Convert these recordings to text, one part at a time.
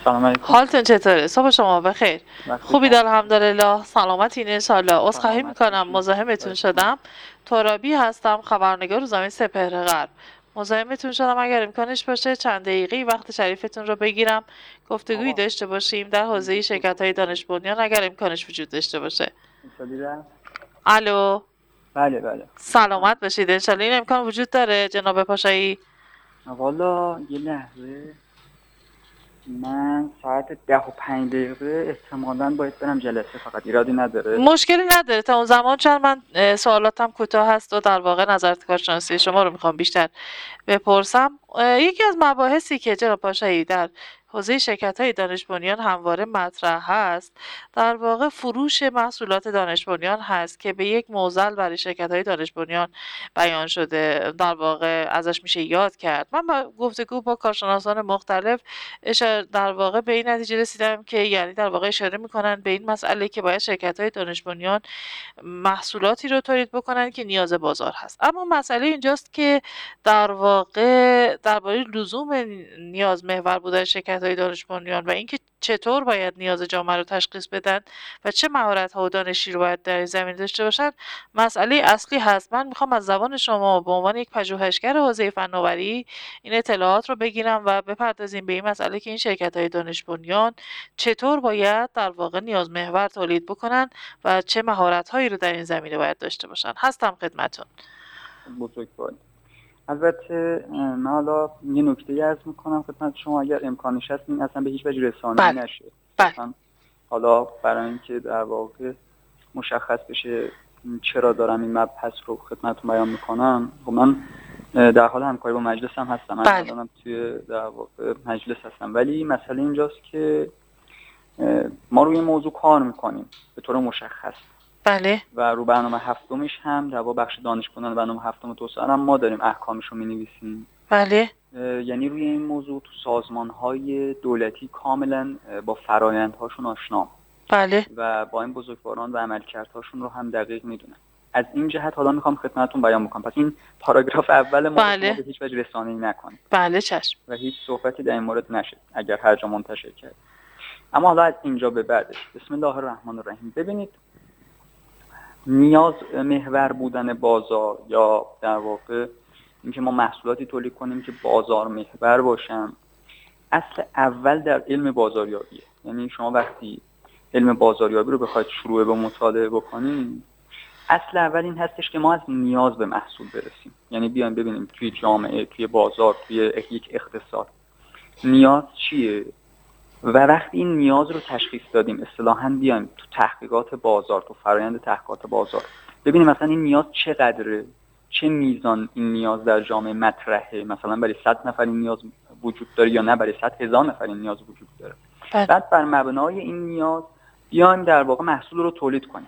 سلام علیکم. حالتون چطوره؟ صبح شما بخیر. وقت خوبید بخیر. الحمدلله. سلامتین انشالله. عذرخواهی سلامت میکنم باشید. مزاحمتون خواهش می‌کنم. شدم. ترابی هستم، خبرنگار روزنامه سپهر غرب. مزاحمتون شدم، اگر امکانش باشه چند دقیقه وقت شریفتون رو بگیرم گفتگویی آقا داشته باشیم در حوزه شرکت‌های دانش بنیان اگر امکانش وجود داشته باشه. اینجوری رفت؟ الو، بله بله. سلامت باشید انشالله. این امکان وجود داره جناب پاشایی؟ والا یه لحظه، من ساعت 10:05 احتمالاً باید برم جلسه، فقط ایرادی نداره. مشکلی نداره تا اون زمان، چون من سوالاتم کوتاه هست و در واقع نظرت کارشناسی شما رو میخوام بیشتر بپرسم. یکی از مباحثی که جناب پاشایی در حوزه شرکت‌های دانش بنیان همواره مطرح هست در واقع فروش محصولات دانش بنیان هست که به یک معضل برای شرکت‌های دانش بنیان بیان شده، در واقع ازش میشه یاد کرد. من با گفتگو با کارشناسان مختلف در واقع به این نتیجه رسیدم که یعنی در واقع اشاره میکنن به این مسئله که باید شرکت‌های دانش بنیان محصولاتی رو تولید بکنن که نیاز بازار هست. اما مسئله اینجاست که در واقع درباره لزوم نیاز محور بودن شرکت‌های دانش بنیان و اینکه چطور باید نیاز جامعه رو تشخیص بدن و چه مهارت‌ها و دانشی رو باید در این زمینه داشته باشن مسئله اصلی هست. من میخوام از زبان شما به عنوان یک پژوهشگر حوزه فناوری این اطلاعات رو بگیرم و بپردازیم به این مسئله که این شرکت‌های دانش بنیان چطور باید در واقع نیاز محور تولید بکنن و چه مهارت‌هایی رو در این زمینه باید داشته باشن. هستم خدمتتون. بزرگوار. البته من حالا یه نکته عرض میکنم خدمت شما، اگر امکانش هست این اصلا به هیچ وجه رسانه‌ای نشه. مثلا حالا برای اینکه در واقع مشخص بشه چرا دارم این مبحث رو خدمتتون بیان میکنم، خب من در حال همکاری با مجلس هم هستم. من الانم توی در واقع مجلس هستم، ولی مسئله اینجاست که ما روی این موضوع کار میکنیم به طور مشخص. بله. و رو برنامه هفتمش هم در واقع بخش دانش بنیان برنامه هفتم توسعه هم ما داریم احکامش رو مینویسیم. بله. یعنی روی این موضوع تو سازمان‌های دولتی کاملا با فرآیندهاشون آشنام. بله. و با این بزرگواران و عملکردهاشون رو هم دقیق میدونم. از این جهت حالا میخوام خدمتتون بیان بکنم. پس این پاراگراف اول ما رو به هیچ وجه رسانه‌ای نکنید. بله چشم. و هیچ صحبتی در این مورد نشه اگر هر جا منتشر کرد. اما حالا از اینجا به بعدش بسم الله الرحمن الرحیم. ببینید، نیاز محور بودن بازار یا در واقع اینکه ما محصولاتی تولید کنیم که بازار محور باشن، اصل اول در علم بازاریابیه. یعنی شما وقتی علم بازاریابی رو بخواید شروع به مطالعه بکنید، اصل اول این هستش که ما از نیاز به محصول برسیم. یعنی بیایم ببینیم توی جامعه، توی بازار، توی یک اقتصاد نیاز چیه و وقتی این نیاز رو تشخیص دادیم اصطلاحاً بیایم تو تحقیقات بازار، تو فرآیند تحقیقات بازار ببینیم مثلا این نیاز چقدره، چه میزان این نیاز در جامعه مطرحه، مثلا برای 100 نفر این نیاز وجود داره یا نه برای 100,000 نفر این نیاز وجود داره. بعد بر مبنای این نیاز بیایم در واقع محصول رو تولید کنیم.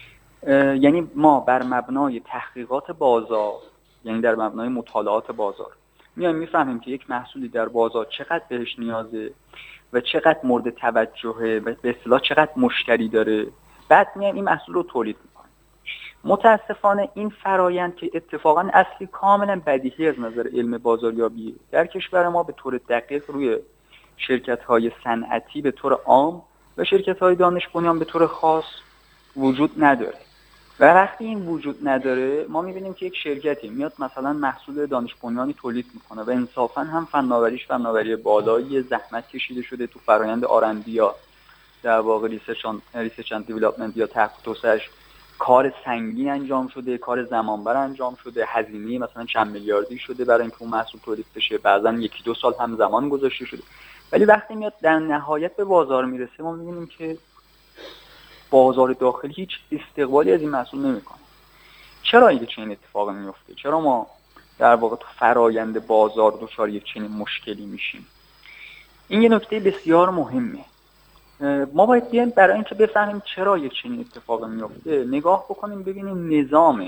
یعنی ما بر مبنای تحقیقات بازار، یعنی در مبنای مطالعات بازار میایم میفهمیم که یک محصولی در بازار چقدر بهش نیازه و چقدر مورد توجهه و به اصطلاح چقدر مشتری داره. بعد میایم این محصول رو تولید میکنیم. متاسفانه این فرایند که اتفاقا اصلی کاملا بدیهی از نظر علم بازاریابی در کشور ما به طور دقیق روی شرکت‌های صنعتی به طور عام و شرکت‌های دانش بنیان به طور خاص وجود نداره. و وقتی این وجود نداره ما میبینیم که یک شرکتی میاد مثلا محصول دانش بنیانی تولید میکنه و انصافا هم فناوریش فناوری بالایی، زحمت کشیده شده تو فرآیند آرندی یا در واقع ریسرچ اند دیولپمنت یا تحقیق توسعه‌اش کار سنگین انجام شده، کار زمانبر انجام شده، هزینه مثلا چند میلیاردی شده برای اینکه اون محصول تولید بشه، بعضا 1-2 سال هم زمان گذاشته شده. ولی وقتی میاد در نهایت به بازار میرسه ما میبینیم که بازار داخلی هیچ استقبالی از این محصول نمیکنه. چرا این چنین اتفاقی میفته؟ چرا ما در واقع تو فرایند بازار دچار یک چنین مشکلی میشیم؟ این یه نکته بسیار مهمه. ما باید بیایم برای اینکه بفهمیم چرا یک چنین اتفاقی میفته نگاه بکنیم ببینیم نظام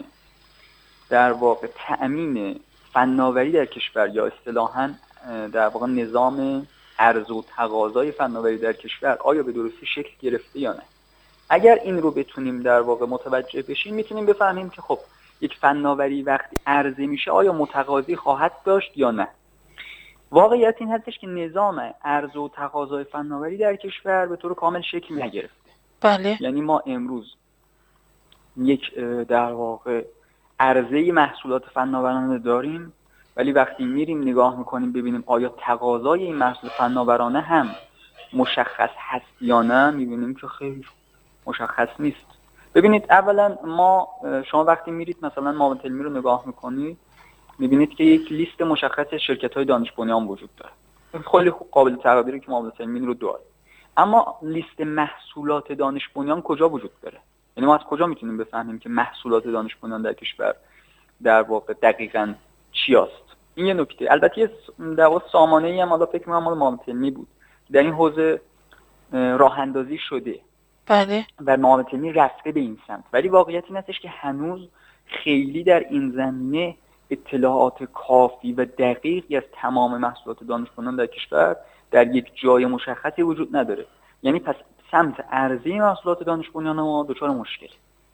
در واقع تأمین فناوری در کشور یا اصطلاحاً در واقع نظام عرضه و تقاضای فناوری در کشور آیا به درستی شکل گرفته یا نه. اگر این رو بتونیم در واقع متوجه بشیم میتونیم بفهمیم که خب یک فناوری وقتی عرضه میشه آیا متقاضی خواهد داشت یا نه. واقعیت این هستش که نظام عرضه و تقاضای فناوری در کشور به طور کامل شکل نگرفته. بله. یعنی ما امروز یک در واقع عرضه محصولات فناورانه داریم، ولی وقتی میریم نگاه میکنیم ببینیم آیا تقاضای این محصول فناورانه هم مشخص هست یا نه، میبینیم که خیلی مشخص نیست. ببینید اولا شما وقتی میرید مثلا معاون علمی رو نگاه میکنید میبینید که یک لیست مشخص شرکت‌های دانش بنیان وجود داره. خیلی قابل تقدیره که معاون علمی رو داره. اما لیست محصولات دانش بنیان کجا وجود داره؟ یعنی ما از کجا میتونیم بفهمیم که محصولات دانش بنیان در کشور در واقع دقیقاً چی است؟ این یه نکته. البته در واقع سامانه‌ای هم حالا فکر می‌کنم مال معاون علمی بود. در این حوزه راه اندازی شده. بله. و معاون علمی رفته به این سمت. ولی واقعیت این هستش که هنوز خیلی در این زمینه اطلاعات کافی و دقیقی از تمام محصولات دانش بنیان در کشور در یک جای مشخصی وجود نداره. یعنی پس سمت ارزی محصولات دانش بنیان ما دچار مشکل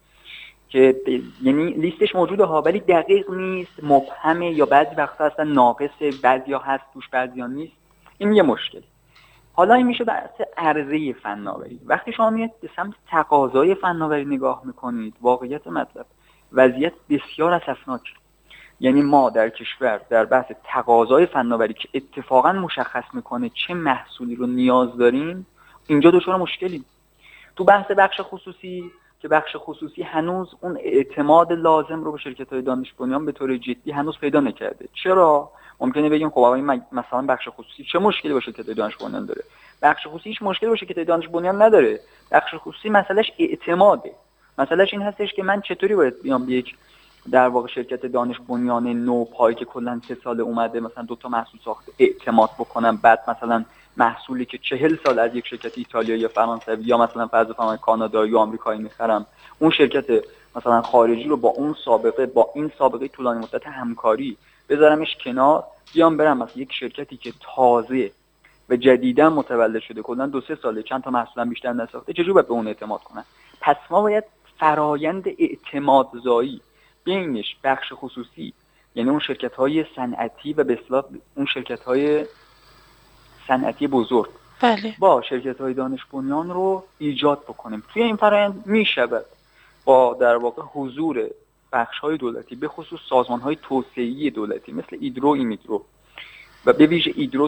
که یعنی لیستش موجوده ها ولی دقیق نیست، مبهمه یا بعضی وقتا اصلا ناقصه، بعضیا هست توش بعضیا نیست. این یه مشکل. حالا این میشه بحث عرضه فناوری. وقتی شما میاد به سمت تقاضای فناوری نگاه میکنید، واقعیت مطلب وضعیت بسیار اسفناکه. یعنی ما در کشور در بحث تقاضای فناوری که اتفاقا مشخص میکنه چه محصولی رو نیاز داریم، اینجا دچار مشکلیم. تو بخش خصوصی که بخش خصوصی هنوز اون اعتماد لازم رو به شرکت‌های دانش بنیان به طور جدی هنوز پیدا نکرده. چرا؟ ممکنه بگیم خب آقا مثلا بخش خصوصی چه مشکلی با شرکت‌های دانش بنیان داره؟ بخش خصوصی هیچ مشکلی با شرکت‌های دانش بنیان نداره. بخش خصوصی مسئلهش اعتماده. مسئلهش این هستش که من چطوری باید بیام یک در واقع شرکت دانش بنیان نو پایی که کلا 3 سال اومده مثلا 2 تا محصول ساخته اعتماد بکنم، بعد مثلا محصولی که 40 سال از یک شرکت ایتالیایی یا فرانسوی یا مثلا فرض کنم کانادایی یا آمریکایی میخرم، اون شرکت مثلا خارجی رو با اون سابقه با این سابقه طولانی مدت همکاری بذارمش کنار، بیام برم مثلا یک شرکتی که تازه و جدیدا متولد شده کلا 2-3 ساله چند تا محصول بیشتر نساخته، چجوری باید به اون اعتماد کنم؟ پس ما باید فرایند اعتمادزایی بینش بخش خصوصی، یعنی اون شرکت‌های صنعتی و به اصطلاح اون شرکت‌های صنعتی بزرگ، بله، با شرکت‌های دانش بنیان رو ایجاد بکنیم. توی این فرآیند میشود با در واقع حضور بخش‌های دولتی به خصوص سازمان‌های توسعه‌ای دولتی مثل ایدرو، ایمیدرو و به ویژه ایدرو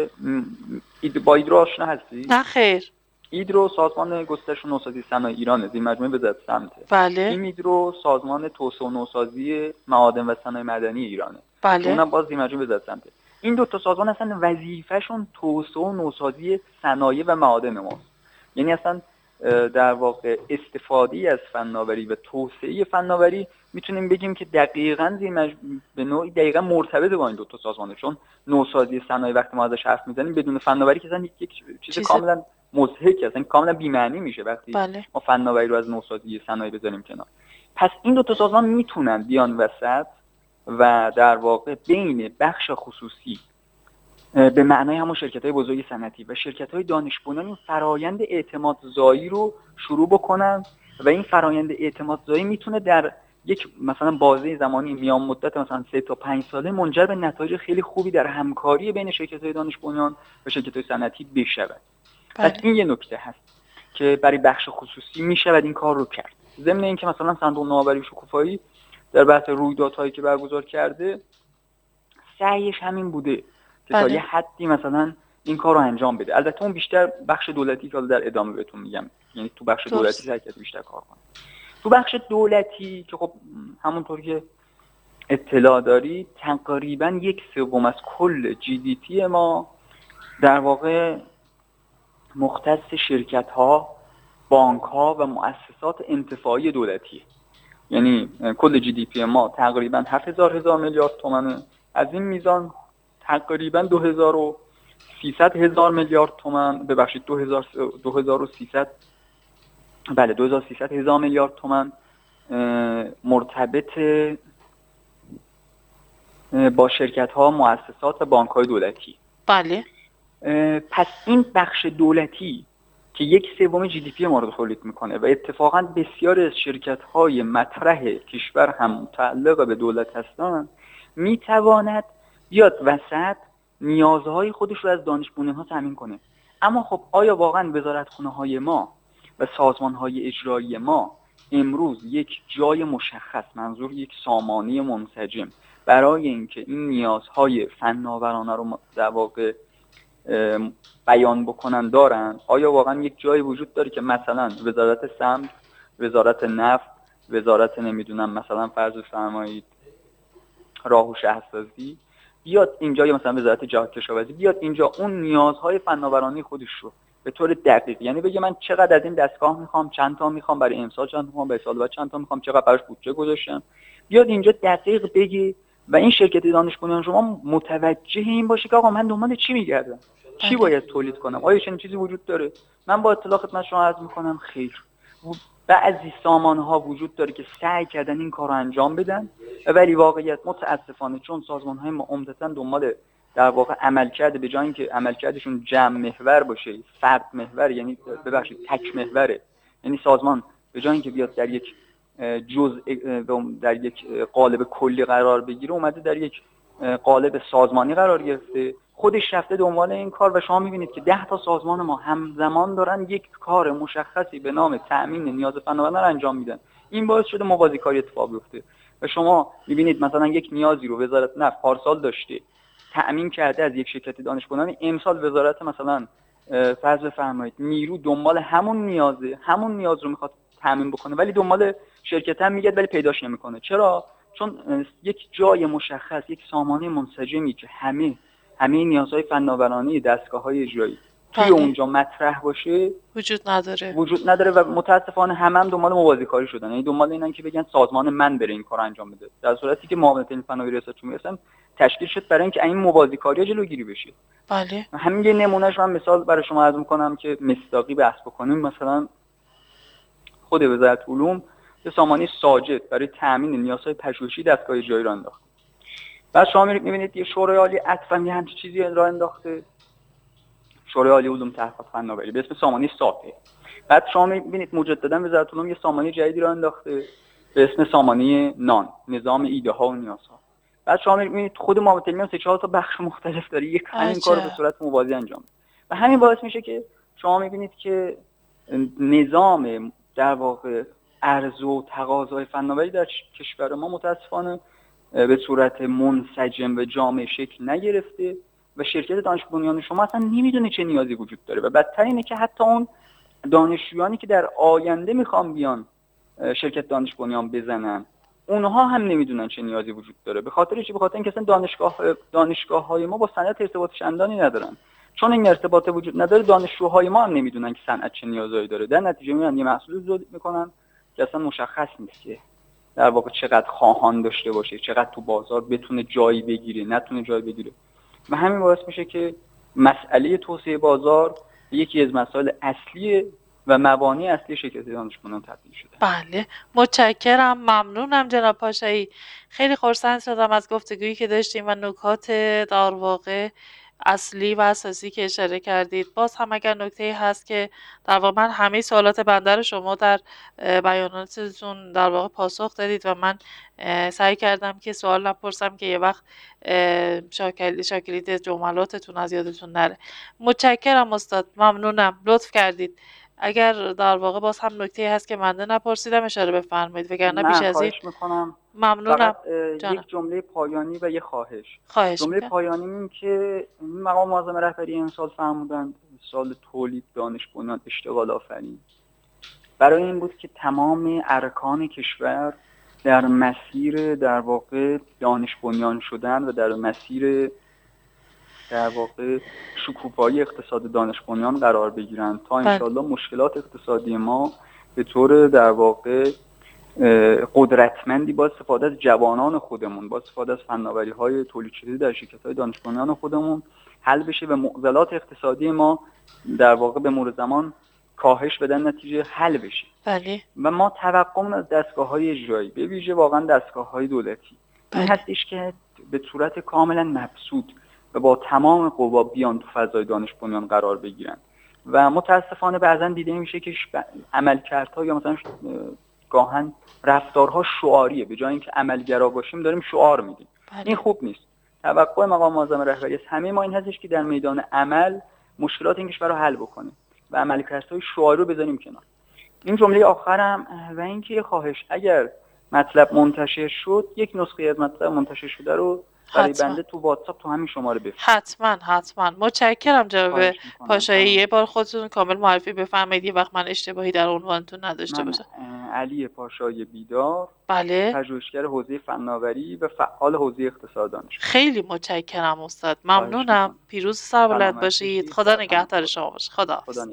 با ایدرو آشنا هستی؟ نه خیر. ایدرو سازمان گسترش و نوسازی صنایع ایران، زیر مجموعه وزارت سمته. بله. ایمیدرو سازمان توسعه و نوسازی معادن و صنایع معدنی ایرانه. بله. اونم باز زیر مجموعه وزارت سمته. این 2 تا سازمان اصلا وظیفه‌شون توسعه و نوسازی صنایع و معادن ماست. یعنی اصلا در واقع استفاده از فناوری و توسعه فناوری میتونیم بگیم که دقیقاً به نوعی دقیقاً مرتبط با این 2 تا سازمانه، چون نوسازی صنایع وقتی ما ازش حرف میزنیم بدون فناوری که اصلا یک چیز کاملا مضحک است، این کاملا بی‌معنی میشه وقتی بله. ما فناوری رو از نوسازی صنایع بذاریم کنار. پس این 2 تا سازمان میتونن بیان وسط و در واقع بین بخش خصوصی به معنای همون شرکت‌های بزرگ صنعتی و شرکت‌های دانش بنیان این فرایند اعتمادزایی رو شروع بکنن و این فرایند اعتمادزایی میتونه در یک مثلا بازه زمانی میان مدت مثلا 3 تا 5 ساله منجر به نتایج خیلی خوبی در همکاری بین شرکت‌های دانش بنیان و شرکت‌های صنعتی بشود. پس این یه نکته هست که برای بخش خصوصی میشود این کار رو کرد. ضمن اینکه مثلا صندوق نوآوری شکوفایی در بحث رویدادهایی که برگزار کرده سعیش همین بوده که تا یه حدی مثلا این کار رو انجام بده. البته اون بیشتر بخش دولتی که در ادامه بهتون میگم، یعنی تو بخش دولتی شرکت بیشتر کار کنه. تو بخش دولتی که خب همونطور که اطلاع داری تقریبا 1/3 از کل GDP ما در واقع مختص شرکت‌ها، بانک‌ها و مؤسسات انتفاعی دولتی. یعنی کل GDP ما تقریبا 7000 میلیارد تومانه. از این میزان تقریبا 2300 میلیارد تومان، ببخشید 2300 بله 2300 میلیارد تومان مرتبط با شرکت‌ها، مؤسسات و بانک‌های دولتی. بله. پس این بخش دولتی که 1/3 GDP ما رو تولید میکنه و اتفاقا بسیار از شرکت‌های مطرح کشور هم متعلق به دولت هستن، میتواند بیاد وسط نیازهای خودش رو از دانش بنیان‌ها تامین کنه. اما خب آیا واقعا وزارتخونه‌های ما و سازمان‌های اجرایی ما امروز یک جای مشخص، منظور یک سامانه منسجم، برای اینکه این نیازهای فناورانه رو در واقع بیان بکنن دارن؟ آیا واقعا یک جایی وجود داره که مثلا وزارت سمت، وزارت نفت، وزارت نمیدونم مثلا فرض بفرمایید راه و شهرسازی بیاد اینجا، یا مثلا وزارت کشاورزی بیاد اینجا اون نیازهای فناورانه خودش رو به طور دقیق، یعنی بگه من چقدر از این دستگاه میخوام، چند تا میخوام برای امسال، چند تا میخوام برای سال بعد، چند تا میخوام، چقدر براش بودجه گذاشتم، بیاد اینجا دقیق بگه و این شرکت دانش بنیان شما متوجه این باشه که آقا من دنبال چی میگردم، چی باید تولید کنم، آیا چنین چیزی وجود داره؟ من با اطلاع خدمت شما عرض میکنم خیر. بعضی سامان‌ها وجود داره که سعی کردن این کار رو انجام بدن، ولی واقعیت متاسفانه چون سازمان‌های ما عمدتاً دنبال در واقع عملکرد، به جای اینکه عملکردشون جمع محور باشه، فرد محور، یعنی ببخشید تک محوره، یعنی سازمان به جای اینکه بیاد در یک در یک قالب کلی قرار بگیره، اومده در یک قالب سازمانی قرار گرفته، خودش رفته دنبال این کار و شما می‌بینید که 10 تا سازمان ما همزمان دارن یک کار مشخصی به نام تأمین نیاز فناورانه رو انجام میدن. این باعث شده موازی کاری اتفاق بیفته و شما می‌بینید مثلا یک نیازی رو وزارت نفت پارسال داشته تأمین کرده از یک شرکت دانش بنیان، امسال وزارت مثلا فرض بفرمایید نیرو دنبال همون نیاز رو میخواد تأمین بکنه، ولی دنبال شرکت هم میگه ولی پیداش نمیکنه. چرا؟ چون یک جای مشخص، یک سامانه منسجمی که همه نیازهای فناورانه دستگاه‌های اجرایی توی اونجا مطرح باشه وجود نداره و متاسفانه هم دنبال موازی کاری شدن، یعنی دنبال اینن که بگن سازمان من بره این کار انجام بده، در صورتی که معاونت علمی فناوری ریاست جمهوری اصلا تشکیل شد برای اینکه این موازی کاری جلوگیری بشه. بله. همین یه نمونهش من مثال برای شما عرض می‌کنم که مصداقی بحث بکنیم. مثلا خود وزارت علوم یه سامانه ساجد برای تامین نیازهای پژوهشی دستگاه اجرایی را انداخت. بعد شما می‌بینید یه شورای عالی عطفاً یه همچین چیزی راه انداخته، شورای عالی علوم تحقیقات فناوری به اسم سامانه ساپه. بعد شما می‌بینید مجدداً وزارت علوم یه سامانه جدیدی راه انداخته به اسم سامانه نان، نظام ایده ها و نیازها. بعد شما می‌بینید خود معاونت علمی 3-4 تا بخش مختلف داره یک همین کارو به صورت موازی انجام. و همین باعث میشه که شما می‌بینید که نظام در واقع عرضه و تقاضای فناوری در کشور ما متاسفانه به صورت منسجم و جامع شکل نگرفته و شرکت دانش بنیان شما اصلا نمیدونه چه نیازی وجود داره و بدتر اینه که حتی اون دانشجویانی که در آینده میخوان بیان شرکت دانش بنیان بزنن اونها هم نمیدونن چه نیازی وجود داره. به خاطر چی؟ به خاطر اینکه اصلا دانشگاه‌های ما با صنعت ارتباط چندانی ندارن. چون این ارتباط وجود نداره دانشجوهای ما هم نمیدونن که صنعت چه نیازایی داره، در نتیجه میان یه محصول تولید میکنن که اصلا مشخص نیست که در واقع چقدر خواهان داشته باشه، چقدر تو بازار بتونه جایی بگیره، نتونه جایی بگیره. و همین باعث میشه که مسئله توسعه بازار یکی از مسائل اصلی و موانع اصلی شرکت دانش بنیان تبدیل شده. بله، متشکرم، ممنونم جناب پاشایی. خیلی خرسند شدم از گفتگویی که داشتیم و نکات در واقع اصلی و اساسی که اشاره کردید. باز هم اگر نکته‌ای هست که در واقع من همه سوالات بنده رو شما در بیاناتتون در واقع پاسخ دادید و من سعی کردم که سوال نپرسم که یه وقت شاکلید جملاتتون از یادتون نره. متشکرم استاد، ممنونم، لطف کردید. اگر در واقع باز هم نکته‌ای هست که من نپرسیدم اشاره بفرمایید، وگرنه بیش از این ممنونم. یک جمله پایانی و یک خواهش. جمله پایانی این که مقام معظم رهبری امسال فرمودند سال تولید دانش بنیان اشتغال آفرین برای این بود که تمام ارکان کشور در مسیر در واقع دانش بنیان شدن و در مسیر در واقع شکوفایی اقتصاد دانش بنیان قرار بگیرند تا انشالله مشکلات اقتصادی ما به طور در واقع قدرتمندی با استفاده از جوانان خودمون، با استفاده از فناوری‌های تولید شده در شرکت‌های دانش بنیان خودمون حل بشه و معضلات اقتصادی ما در واقع به مرور زمان کاهش بدن، نتیجه حل بشه. بله. و ما توقعمون از دستگاه‌های اجرایی به ویژه واقعا دستگاه‌های دولتی این هستش که به صورت کاملا مبسوط و با تمام قوا بیان تو فضای دانش بنیان قرار بگیرن و متاسفانه بعضا دیده میشه که عملکردها یا مثلا گاهن رفتارها شعاریه، به جای اینکه عملگرا باشیم داریم شعار میدیم. این خوب نیست. توقع مقام معظم رهبری از همه ما این هستش که در میدان عمل مشکلات این کشور رو حل بکنیم و عملکردهای شعاری رو بذاریم کنار. این جمله آخرم و اینکه خواهش اگر مطلب منتشر شد یک نسخه از مطلب منتشر شده رو برای بنده تو واتساپ تو همین شماره بفرستید. حتما متشکرم جناب پاشایی. یه بار خودتون کامل معرفی بفرمایید یه وقت من اشتباهی در عنوانتون نداشته باشم. علی پاشایی بیدار، بله، پژوهشگر حوزه فناوری و فعال حوزه اقتصاد دانشگاه. خیلی متشکرم استاد، ممنونم. پیروز سربلند باشید. خدا نگهدار شما باشه. خدا